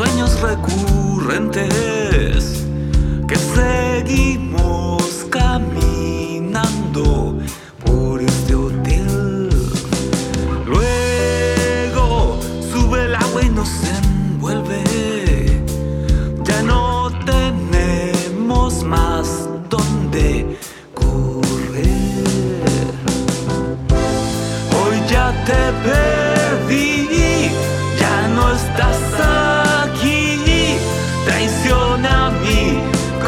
sueños recurrentes que seguimos caminando por este hotel. Luego sube el agua y nos envuelve. Ya no tenemos más donde correr. Hoy ya te perdí, ya no estás aquí. Traicioné a mi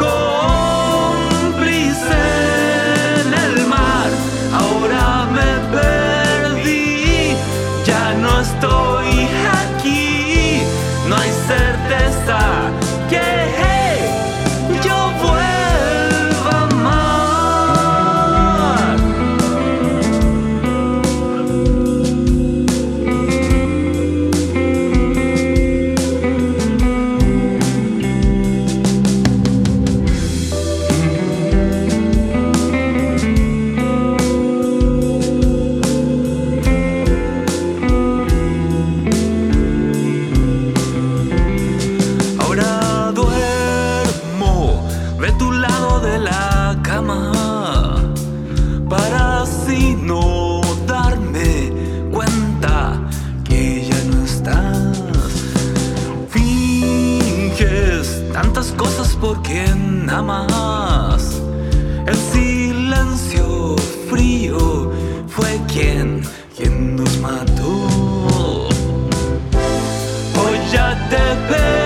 cómplice en el mar. Ahora me perdí, ya no estoy aquí. No hay certeza que yo vuelva a amar. Ahora duermo de tu lado de la cama para así no darme cuenta que ya no estás. Finges tantas cosas por quien amas. El silencio frío fue quien nos mató. Hoy ya te veo.